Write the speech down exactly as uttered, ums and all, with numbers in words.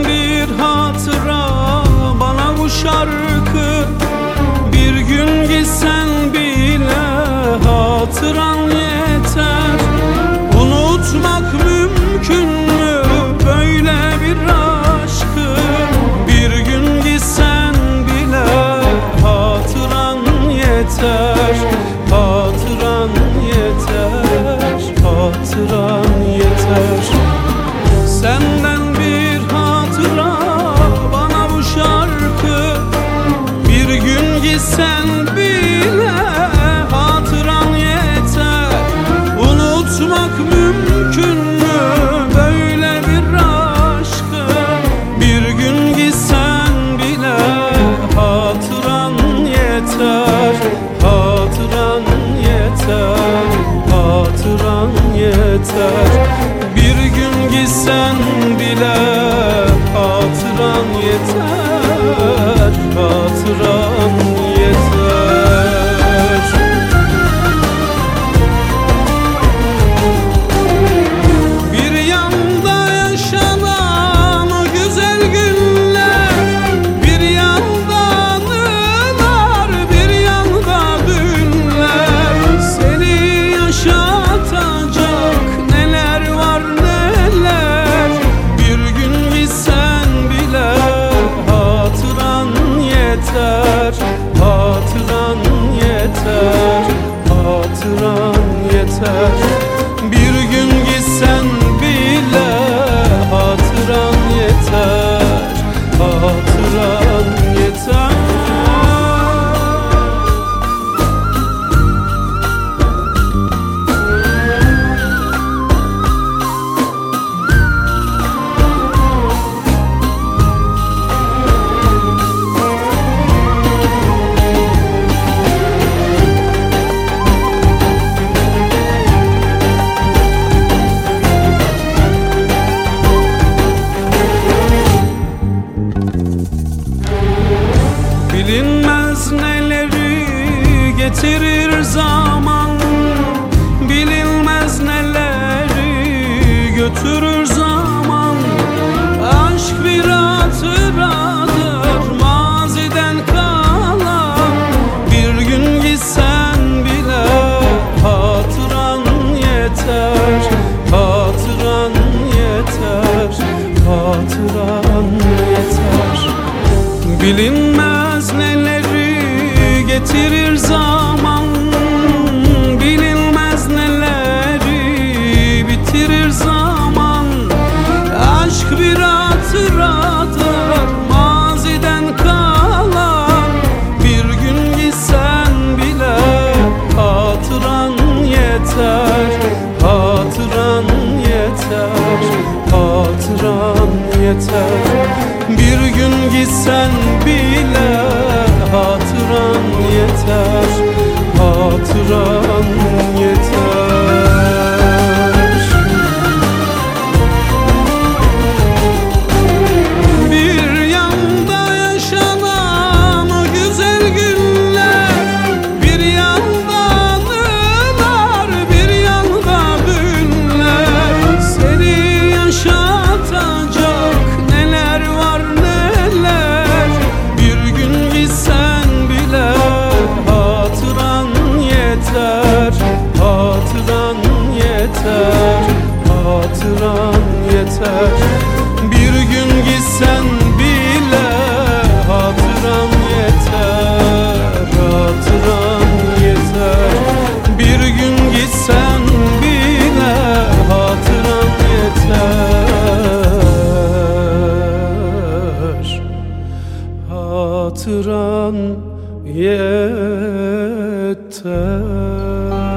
bir hatıra bana bu şarkı. Bir gün gitsen bile hatıran yeter. Unutmak mümkün mü böyle bir aşkı? Bir gün gitsen bile hatıran yeter. Hatıran yeter, hatıran yeter. Senden bir hatıra bana bu şarkı. Bir gün gitsen bile hatıran yeter. Unutmak mümkün mü böyle bir aşkı? Bir gün gitsen bile hatıran yeter. Hatıran yeter, hatıran yeter. Bir gün gitsen bile hatıran yeter. Hatıran yeter. Bir yanda yaşanan o güzel günler, bir yanda anılar, bir yanda dünler. Seni yaşatacak neler var neler. Bir gün gitsen bile hatıran yeter. Hatıran yeter, hatıran yeter. Bir gün gitsen bile hatıran yeter. Hatıran yeter. Bilinmez neleri getirir zaman, bilinmez neleri götürür zaman. Aşk bir hatıradır maziden kalan. Bir gün gitsen bile hatıran yeter. Hatıran yeter, hatıran yeter. Bilinmez neleri getirir zaman, bilinmez neleri bitirir zaman. Aşk bir hatıradır maziden kalan. Bir gün gitsen bile hatıran yeter. Hatıran yeter, hatıran yeter. Bir gün gitsen bile hatıran yeter. Hatıran yeter. Bir yanda yaşanan o güzel günler, bir yanda anılar, bir yanda dünler. Seni yaşatacak neler var neler. Bir gün gitsen bile hatıran yeter. Hatıran yeter, hatıran yeter. Bir gün gitsen bile hatıran yeter. Hatıran yeter. Bir gün gitsen bile hatıran yeter. Hatıran yeter.